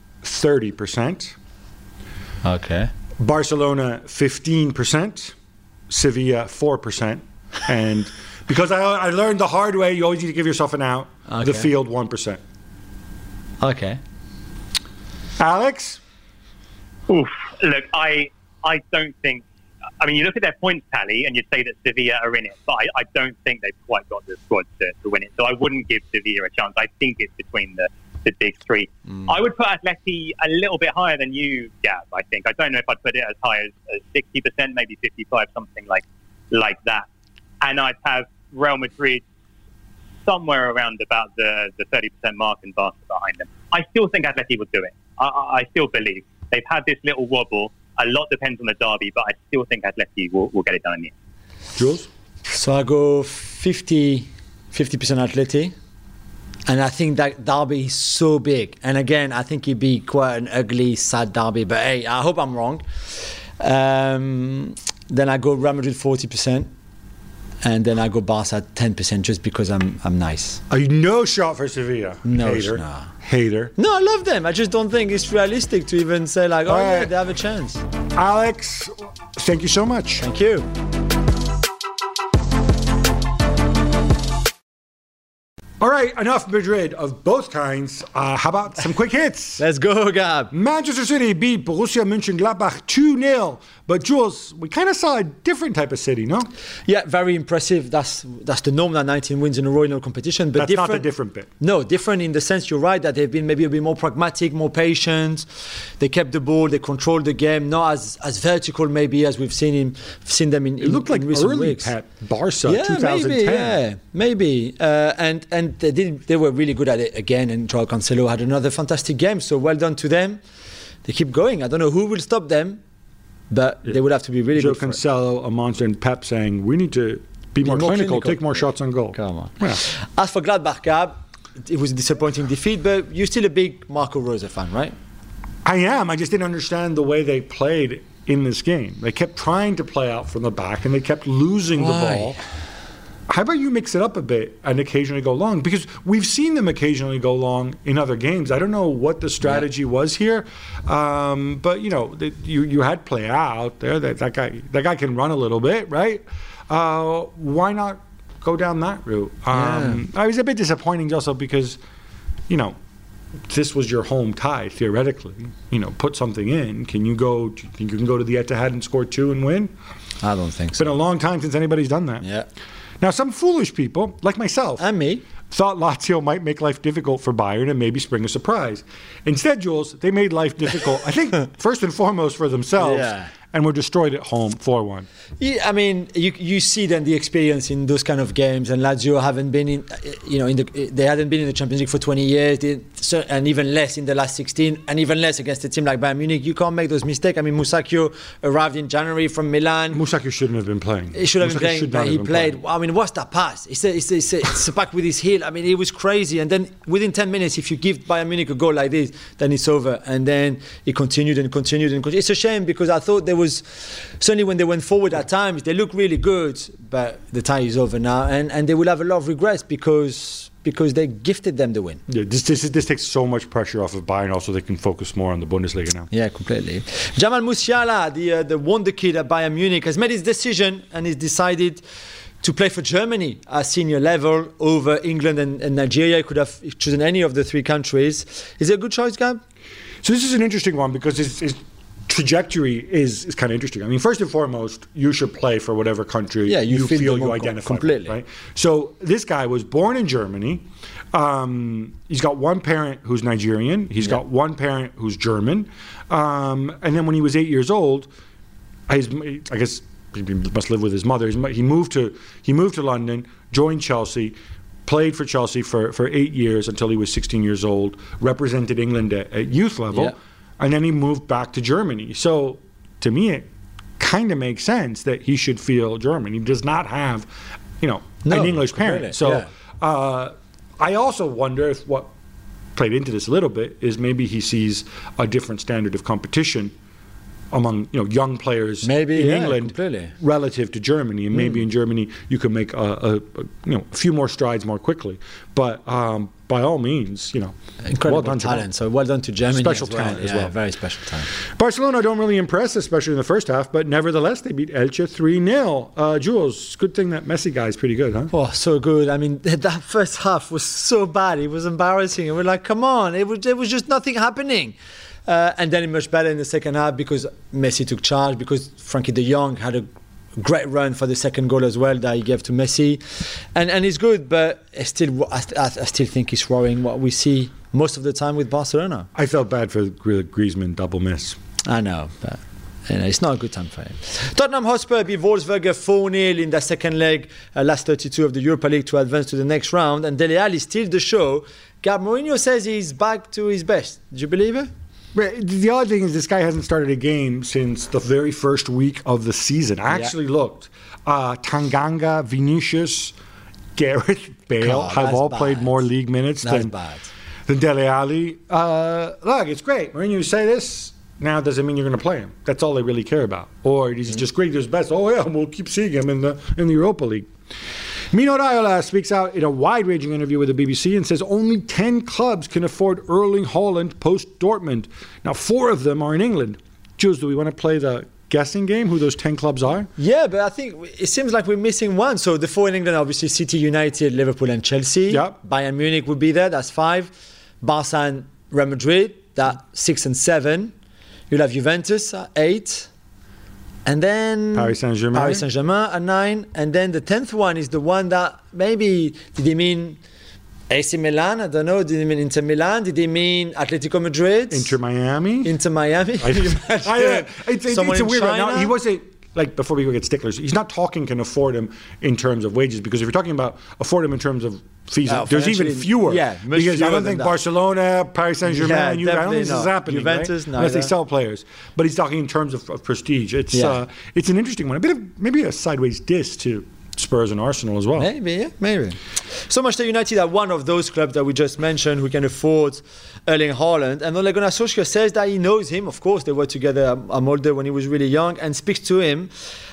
Speaker 1: 30%.
Speaker 2: Okay.
Speaker 1: Barcelona, 15%. Sevilla, 4%. And because I learned the hard way, you always need to give yourself an out.
Speaker 2: Okay.
Speaker 1: The field, 1%.
Speaker 2: Okay.
Speaker 1: Alex?
Speaker 3: Oof. Look, I don't think... I mean, you look at their points tally and you say that Sevilla are in it, but I don't think they've quite got the squad to win it. So I wouldn't give Sevilla a chance. I think it's between big three. I would put Atleti a little bit higher than you, Gab, I think. I don't know if I'd put it as high as 60%, maybe 55, something like that. And I'd have Real Madrid somewhere around about the 30% mark and Barca behind them. I still think Atleti will do it. I still believe. They've had this little wobble. A lot depends on the derby, but I still think Atleti will get it done in the end.
Speaker 1: Jules?
Speaker 2: So I go 50% Atleti. And I think that derby is so big. And again, I think it'd be quite an ugly, sad derby. But hey, I hope I'm wrong. Then I go Real Madrid 40%. And then I go Barca 10% just because I'm nice.
Speaker 1: Are you no shot for Sevilla?
Speaker 2: No,
Speaker 1: Hater.
Speaker 2: no.
Speaker 1: Hater.
Speaker 2: No, I love them. I just don't think it's realistic to even say like, oh yeah,
Speaker 1: right.
Speaker 2: they have a chance.
Speaker 1: Alex, thank you so much.
Speaker 2: Thank you.
Speaker 1: All right, enough Madrid of both kinds. How about some quick hits?
Speaker 2: Let's go, Gab.
Speaker 1: Manchester City beat Borussia Mönchengladbach 2-0. But Jules, we kind of saw a different type of City, no?
Speaker 2: Yeah, very impressive. That's the norm, that 19 wins in a row in a competition. But
Speaker 1: That's not the different bit.
Speaker 2: No, different in the sense, you're right, that they've been maybe a bit more pragmatic, more patient. They kept the ball, they controlled the game, not as vertical maybe as we've seen them in
Speaker 1: It looked like
Speaker 2: recent
Speaker 1: early
Speaker 2: weeks.
Speaker 1: Pep Barca,
Speaker 2: Yeah,
Speaker 1: 2010.
Speaker 2: maybe. And they were really good at it again, and Joao Cancelo had another fantastic game, so well done to them. They keep going. I don't know who will stop them, but they would have to be really
Speaker 1: Joao
Speaker 2: good for it.
Speaker 1: Cancelo, a monster, and Pep saying, we need to be more clinical, take more shots on goal.
Speaker 2: Come on.
Speaker 1: Yeah.
Speaker 2: As for Gladbach, Gab, it was a disappointing defeat, but you're still a big Marco Rose fan, right?
Speaker 1: I am. I just didn't understand the way they played in this game. They kept trying to play out from the back, and they kept losing the ball. How about you mix it up a bit and occasionally go long? Because we've seen them occasionally go long in other games. I don't know what the strategy was here, but you had play out there. That guy can run a little bit, right? Why not go down that route? I was a bit disappointing also because, this was your home tie theoretically. Put something in. Do you think you can go to the Etihad and score 2 and win?
Speaker 2: I don't think
Speaker 1: It's been a long time since anybody's done that.
Speaker 2: Yeah.
Speaker 1: Now, some foolish people, like myself,
Speaker 2: And me.
Speaker 1: thought Lazio might make life difficult for Bayern and maybe spring a surprise. Instead, Jules, they made life difficult, I think, first and foremost for themselves, and were destroyed at home 4-1.
Speaker 2: Yeah, I mean, you see then the experience in those kind of games, and Lazio haven't been they hadn't been in the Champions League for 20 years, and even less in the last 16, and even less against a team like Bayern Munich. You can't make those mistakes. I mean, Musacchio arrived in January from Milan.
Speaker 1: Musacchio shouldn't have been playing.
Speaker 2: He should have been playing, but he played. I mean, what's that pass? It's back with his heel. I mean, it was crazy. And then within 10 minutes, if you give Bayern Munich a goal like this, then it's over. And then it continued and continued and continued. It's a shame because I thought there was, certainly when they went forward at times, they looked really good, but the tie is over now. And they will have a lot of regrets because they gifted them the win.
Speaker 1: Yeah, this takes so much pressure off of Bayern. Also, they can focus more on the Bundesliga now.
Speaker 2: Yeah, completely. Jamal Musiala, the wonder kid at Bayern Munich, has made his decision and he's decided to play for Germany at senior level over England and Nigeria. He could have chosen any of the 3 countries. Is it a good choice, Gab?
Speaker 1: So this is an interesting one because his trajectory is kind of interesting. I mean, first and foremost, you should play for whatever country you feel you identify
Speaker 2: completely.
Speaker 1: with, right? So this guy was born in Germany. He's got one parent who's Nigerian. He's got one parent who's German. And then when he was 8 years old, I guess he must live with his mother. He moved to London, joined Chelsea, played for Chelsea for 8 years until he was 16 years old, represented England at youth level.
Speaker 2: Yeah.
Speaker 1: And then he moved back to Germany. So, to me, it kind of makes sense that he should feel German. He does not have, an English parent. So, I also wonder if what played into this a little bit is maybe he sees a different standard of competition among young players in England relative to Germany, and maybe in Germany you can make a few more strides more quickly. But by all means,
Speaker 2: incredible
Speaker 1: well done
Speaker 2: talent. So well done to Germany.
Speaker 1: Special
Speaker 2: as well.
Speaker 1: talent as well.
Speaker 2: Very special talent.
Speaker 1: Barcelona don't really impress, especially in the first half, but nevertheless they beat Elche 3-0. Jules, good thing that Messi guy is pretty good, huh?
Speaker 2: Oh, so good. I mean, that first half was so bad. It was embarrassing. And we're like, come on. It was just nothing happening. And then it much better in the second half because Messi took charge, because Frankie de Jong had a great run for the second goal as well that he gave to Messi. And he's good, but I still think he's throwing what we see most of the time with Barcelona.
Speaker 1: I felt bad for Griezmann double miss.
Speaker 2: I know, but it's not a good time for him. Tottenham Hotspur beat Wolfsberger 4-0 in the second leg, last 32 of the Europa League to advance to the next round. And Dele Alli steals the show. Gab, Mourinho says he's back to his best. Do you believe it?
Speaker 1: But the odd thing is this guy hasn't started a game since the very first week of the season. I actually looked. Tanganga, Vinicius, Gareth Bale have all played more league minutes than Dele Alli. Look, it's great. Mourinho say this. Now doesn't mean you're going to play him. That's all they really care about. Or he's just great, his best. Oh yeah, we'll keep seeing him in the Europa League. Mino Raiola speaks out in a wide-ranging interview with the BBC and says only 10 clubs can afford Erling Haaland post-Dortmund. Now 4 of them are in England. Jules, do we want to play the guessing game, who those 10 clubs are?
Speaker 2: Yeah, but I think it seems like we're missing one. So the 4 in England, obviously City, United, Liverpool and Chelsea.
Speaker 1: Yep.
Speaker 2: Bayern Munich would be there, that's 5. Barca and Real Madrid, that's 6 and 7. You'll have Juventus at 8. And then
Speaker 1: Paris Saint-Germain
Speaker 2: at 9. And then the 10th one is the one that maybe, did he mean AC Milan? I don't know. Did he mean Inter Milan? Did he mean Atletico Madrid?
Speaker 1: Inter Miami?
Speaker 2: It's a weird
Speaker 1: one. Now, he wasn't, like, before we go get sticklers, he's not talking can afford him in terms of wages, because if you're talking about afford him in terms of fees, there's even fewer.
Speaker 2: Yeah,
Speaker 1: because I don't think Barcelona, Paris Saint-Germain, I don't think this is happening,
Speaker 2: Juventus,
Speaker 1: right? Unless they sell players. But he's talking in terms of prestige. It's an interesting one. A bit of maybe a sideways diss to Spurs and Arsenal as well.
Speaker 2: Maybe. So Manchester United are one of those clubs that we just mentioned who can afford Erling Haaland. And Ole Gunnar Solskjaer says that he knows him. Of course, they were together at Molde when he was really young, and speaks to him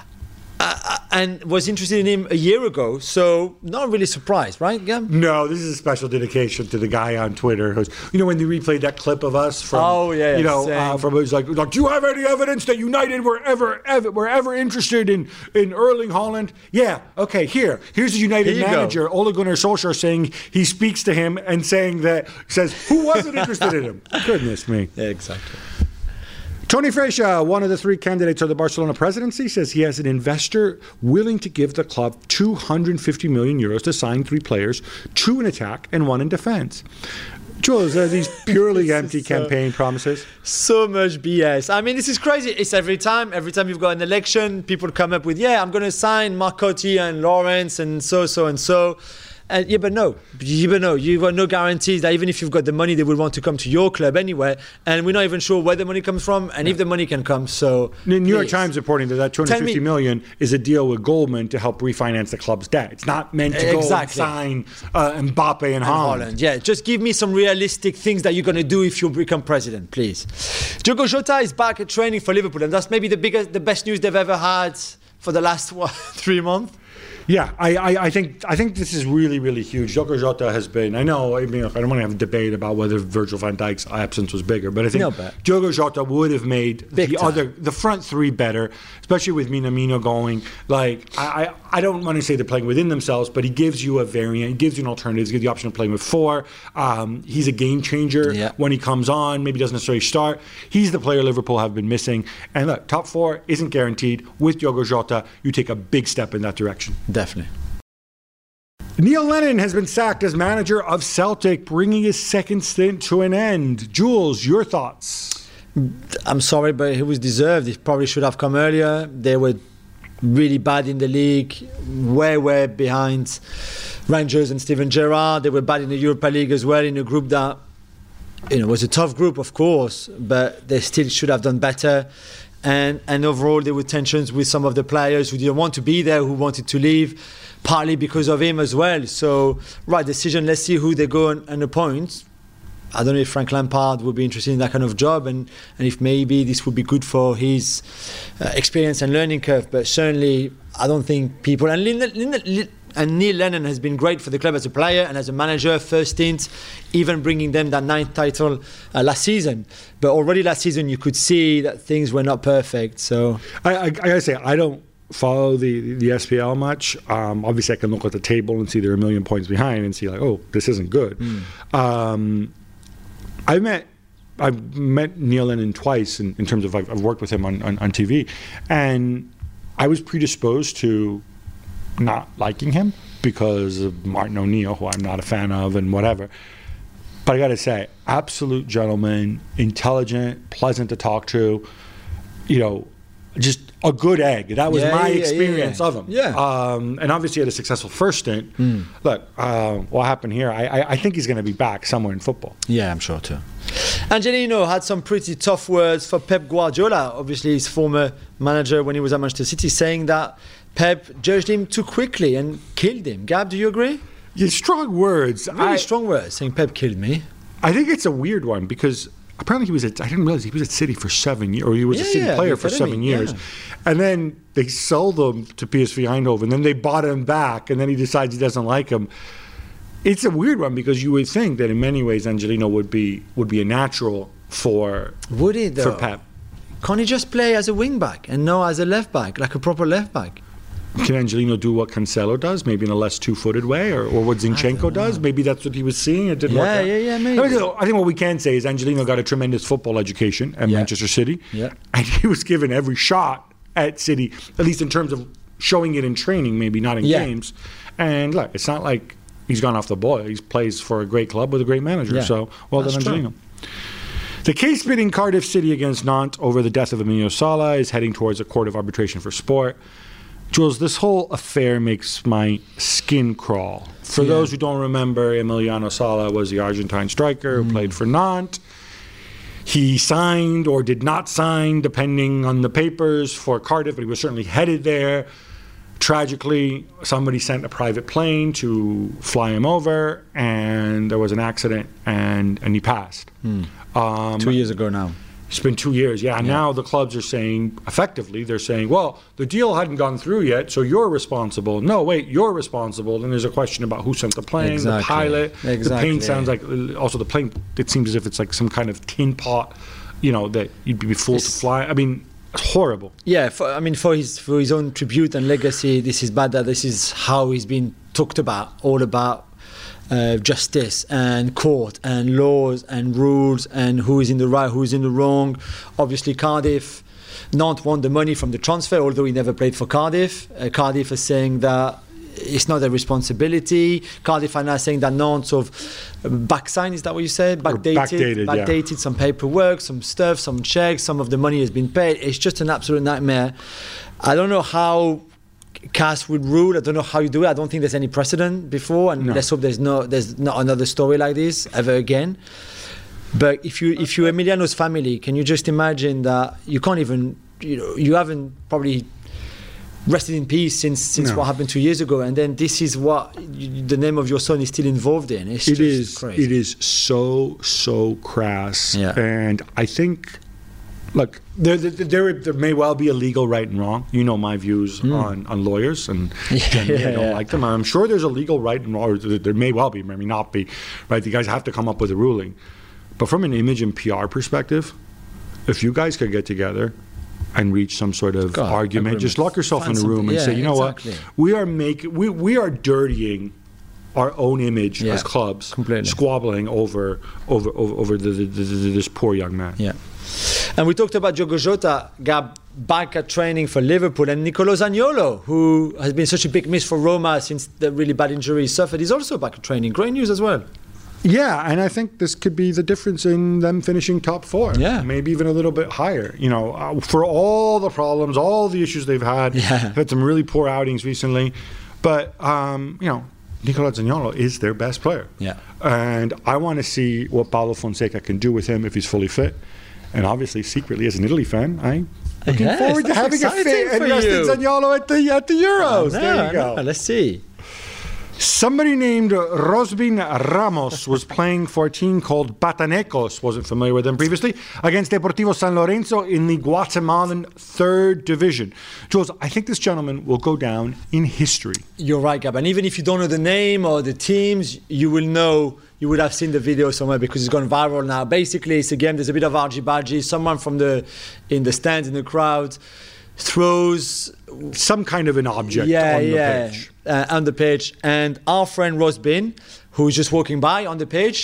Speaker 2: and was interested in him a year ago. So not really surprised, right, Gam?
Speaker 1: No, this is a special dedication to the guy on Twitter who's, when they replayed that clip of us from, from it was like, do you have any evidence that United were ever interested in Erling Haaland? Yeah, okay, here's the United manager, Ole Gunnar Solskjaer, saying he speaks to him and says, who wasn't interested in him? Goodness me.
Speaker 2: Yeah, exactly.
Speaker 1: Tony Freixa, one of the 3 candidates for the Barcelona presidency, says he has an investor willing to give the club 250 million euros to sign 3 players, 2 in attack and 1 in defense. Jules, are these purely empty campaign promises?
Speaker 2: So much BS. I mean, this is crazy. It's every time you've got an election, people come up with, I'm going to sign Marcotti and Lawrence and so. But no, you've got no guarantees that even if you've got the money, they will want to come to your club anyway. And we're not even sure where the money comes from and if the money can come. So
Speaker 1: New York Times reporting that 250 million is a deal with Goldman to help refinance the club's debt. It's not meant to go and sign Mbappe and Haaland.
Speaker 2: Yeah, just give me some realistic things that you're going to do if you become president, please. Diogo Jota is back at training for Liverpool, and that's maybe the best news they've ever had for the last 3 months.
Speaker 1: Yeah, I think this is really, really huge. Diogo Jota has been, I don't want to have a debate about whether Virgil van Dijk's absence was bigger, but I think Diogo Jota would have made the front 3 better, especially with Minamino going. Like, I don't want to say they're playing within themselves, but he gives you a variant, he gives you an alternative, he gives you the option of playing with 4. He's a game changer when he comes on, maybe doesn't necessarily start. He's the player Liverpool have been missing. And look, top 4 isn't guaranteed. With Diogo Jota, you take a big step in that direction.
Speaker 2: Definitely.
Speaker 3: Neil Lennon has been sacked as manager of Celtic, bringing his second stint to an end. Jules, your thoughts?
Speaker 2: I'm sorry, but it was deserved. It probably should have come earlier. They were really bad in the league, way behind Rangers and Steven Gerrard. They were bad in the Europa League as well, in a group that was a tough group, of course, but they still should have done better. And overall, there were tensions with some of the players who didn't want to be there, who wanted to leave, partly because of him as well. So, right decision. Let's see who they go and appoint. I don't know if Frank Lampard would be interested in that kind of job, and if maybe this would be good for his experience and learning curve. But certainly, I don't think people... And Neil Lennon has been great for the club as a player and as a manager, first stint, even bringing them that 9th title last season. But already last season, you could see that things were not perfect. So
Speaker 1: I gotta say, I don't follow the SPL much. Obviously, I can look at the table and see they're a million points behind and see like, oh, this isn't good. I've met Neil Lennon twice in terms of I've worked with him on TV, and I was predisposed to not liking him because of Martin O'Neill, who I'm not a fan of, and whatever. But I got to say, absolute gentleman, intelligent, pleasant to talk to, just a good egg. That was my experience of him.
Speaker 2: Yeah.
Speaker 1: And obviously he had a successful first stint. Look, what happened here, I think he's going to be back somewhere in football.
Speaker 2: Yeah, I'm sure too. Angelino had some pretty tough words for Pep Guardiola, obviously his former manager when he was at Manchester City, saying that Pep judged him too quickly and killed him. Gab, do you agree?
Speaker 1: Yeah, strong words.
Speaker 2: Really strong words, saying Pep killed me.
Speaker 1: I think it's a weird one because apparently I didn't realize he was at City for 7 years, or he was a City player for 7 years. And then they sold him to PSV Eindhoven, and then they bought him back, and then he decides he doesn't like him. It's a weird one because you would think that in many ways Angelino would be a natural for Pep.
Speaker 2: Can't he just play as a wing back and not as a left back, like a proper left back?
Speaker 1: Can Angelino do what Cancelo does, maybe in a less two-footed way, or what Zinchenko does? Maybe that's what he was seeing. It didn't work out.
Speaker 2: Yeah, maybe.
Speaker 1: I think what we can say is Angelino got a tremendous football education at Manchester City, and he was given every shot at City, at least in terms of showing it in training, maybe not in games. And look, it's not like he's gone off the boil. He plays for a great club with a great manager. So, well done, Angelino. The case pitting Cardiff City against Nantes over the death of Emilio Sala is heading towards a court of arbitration for sport. Jules, this whole affair makes my skin crawl. For those who don't remember, Emiliano Sala was the Argentine striker who played for Nantes. He signed or did not sign, depending on the papers, for Cardiff, but he was certainly headed there. Tragically, somebody sent a private plane to fly him over, and there was an accident, and he passed.
Speaker 2: 2 years ago now.
Speaker 1: It's been 2 years, and now the clubs are saying, effectively, they're saying, well, the deal hadn't gone through yet, so you're responsible. No, wait, you're responsible. And there's a question about who sent the plane, the pilot. The plane sounds like, also the plane, it seems as if it's like some kind of tin pot, that you'd be fooled to fly. I mean, it's horrible.
Speaker 2: Yeah, for his own tribute and legacy, this is bad that this is how he's been talked about, all about justice and court and laws and rules and who is in the right, who is in the wrong. Obviously, Nantes want the money from the transfer, although he never played for Cardiff. Cardiff is saying that it's not their responsibility. Cardiff are now saying that Nantes have backsigned, is that what you said? Backdated some paperwork, some stuff, some checks, some of the money has been paid. It's just an absolute nightmare. I don't know how CAS would rule. I don't know how you do it. I don't think there's any precedent before, and let's hope there's not another story like this ever again. But if you're Emiliano's family, can you just imagine that you can't even, you haven't probably rested in peace since what happened 2 years ago, and then this is what the name of your son is still involved in. It's just crazy.
Speaker 1: It is so crass, and I think. Look, there may well be a legal right and wrong. You know my views on lawyers, and generally I don't like them. I'm sure there's a legal right and wrong, or there may well be, may not be. Right, the guys have to come up with a ruling. But from an image and PR perspective, if you guys could get together and reach some sort of argument, just lock yourself in a room and say, what, we are dirtying our own image as clubs, squabbling over this poor young man.
Speaker 2: Yeah. And we talked about Diogo Jota, Gab, back at training for Liverpool, and Nicolo Zaniolo, who has been such a big miss for Roma since the really bad injury he suffered, is also back at training. Great news as well.
Speaker 1: Yeah, and I think this could be the difference in them finishing top four. Yeah. Maybe even a little bit higher. For all the problems, all the issues they've had, they've had some really poor outings recently. But, Nicolo Zaniolo is their best player.
Speaker 2: Yeah.
Speaker 1: And I want to see what Paulo Fonseca can do with him if he's fully fit. And obviously, secretly, as an Italy fan, I'm looking forward to having a fit and Rustin Zaniolo at the Euros. There you go.
Speaker 2: Let's see.
Speaker 1: Somebody named Rosbin Ramos was playing for a team called Patanecos, wasn't familiar with them previously, against Deportivo San Lorenzo in the Guatemalan 3rd Division. Jules, I think this gentleman will go down in history.
Speaker 2: You're right, Gab. And even if you don't know the name or the teams, you would have seen the video somewhere because it's gone viral now. Basically, it's a game, there's a bit of argy-bargy. Someone in the stands, in the crowd, throws
Speaker 1: some kind of an object on the pitch.
Speaker 2: On the pitch. And our friend Rosbin, who's just walking by on the pitch,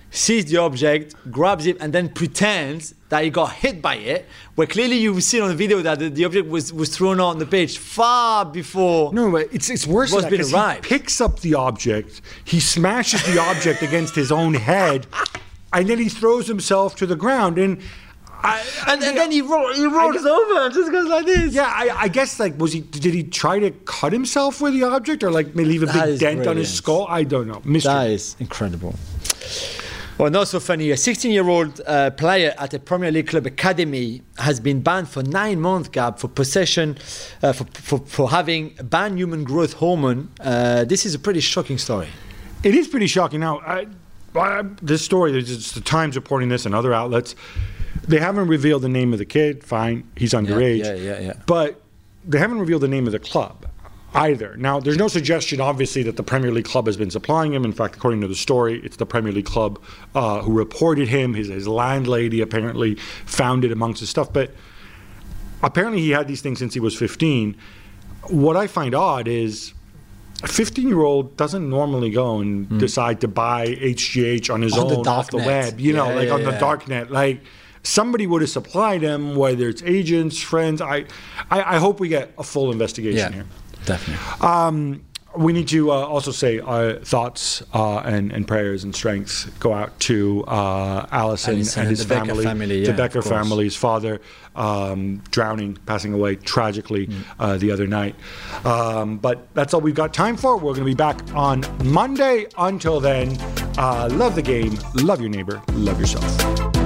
Speaker 2: sees the object, grabs it, and then pretends that he got hit by it, where clearly you see on the video that the object was thrown on the pitch far before.
Speaker 1: No, but it's worse than that,
Speaker 2: been
Speaker 1: 'cause
Speaker 2: arrived.
Speaker 1: he picks up the object, he smashes the object against his own head, and then he throws himself to the ground. And
Speaker 2: then he rolls over and just goes like this.
Speaker 1: Yeah, I guess, like, did he try to cut himself with the object, or like leave a
Speaker 2: That
Speaker 1: big
Speaker 2: is
Speaker 1: dent on
Speaker 2: brilliant.
Speaker 1: his skull? I don't know. Mystery.
Speaker 2: That is incredible. Well, not so funny. A 16-year-old player at a Premier League club academy has been banned for 9 months, Gab, for possession, for having banned human growth hormone. This is a pretty shocking story.
Speaker 1: It is pretty shocking. Now, this story, there's the Times reporting this and other outlets. They haven't revealed the name of the kid. Fine, he's underage.
Speaker 2: Yeah.
Speaker 1: But they haven't revealed the name of the club either. Now, there's no suggestion, obviously, that the Premier League club has been supplying him. In fact, according to the story, it's the Premier League club who reported him. His landlady apparently found it amongst his stuff. But apparently he had these things since he was 15. What I find odd is a 15-year-old doesn't normally go and decide to buy HGH on his
Speaker 2: On the
Speaker 1: own off the
Speaker 2: darknet.
Speaker 1: web, on the darknet. Like, somebody would have supplied him, whether it's agents, friends. I hope we get a full investigation here.
Speaker 2: Definitely.
Speaker 1: We need to also say our thoughts and prayers and strength go out to Allison and his
Speaker 2: the Becker family,
Speaker 1: the
Speaker 2: yeah,
Speaker 1: Becker
Speaker 2: of course.
Speaker 1: family's father, drowning, passing away tragically the other night. But that's all we've got time for. We're going to be back on Monday. Until then, love the game, love your neighbor, love yourself.